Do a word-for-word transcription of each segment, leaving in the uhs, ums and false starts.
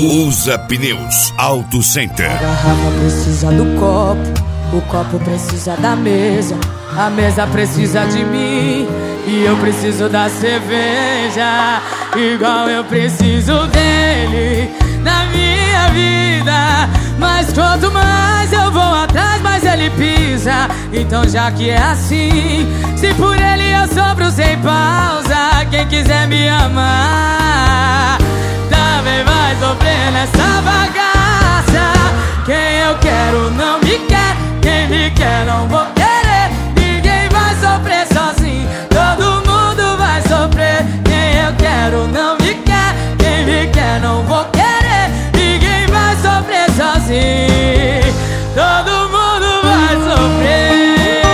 Usa Pneus Auto Center. A garrafa precisa do copo, o copo precisa da mesa, a mesa precisa de mim e eu preciso da cerveja, igual eu preciso dele na minha vida. Mas quanto mais eu vou atrás, mais ele pisa. Então já que é assim, se por ele eu sofro sem pausa, quem quiser me amar também vai sofrer nessa bagaça. Quem eu quero não me quer, quem me quer não vou querer. Ninguém vai sofrer sozinho, todo mundo vai sofrer. Quem eu quero não me quer, quem me quer não vou querer. Ninguém vai sofrer sozinho, todo mundo vai sofrer.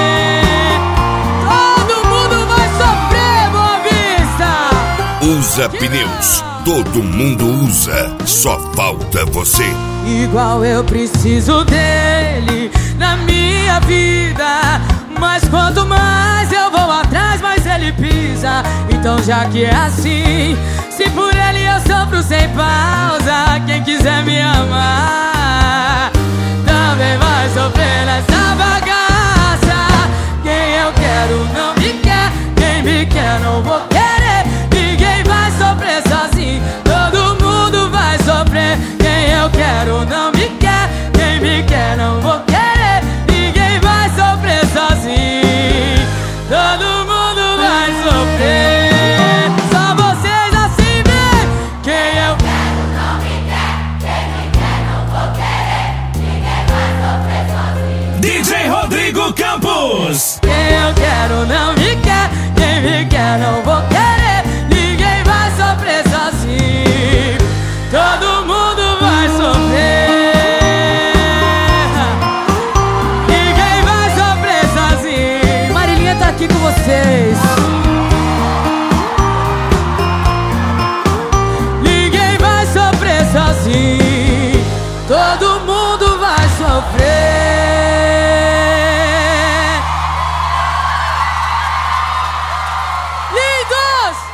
Todo mundo vai sofrer, Boa Vista. Usa Pneus, todo mundo usa, só falta você. Igual eu preciso dele na minha vida, mas quanto mais eu vou atrás, mais ele pisa. Então já que é assim, se por ele eu sofro sem pausa, quem quiser me amar também vai sofrer nessa bagaça. Quem eu quero não me quer, quem me quer não vou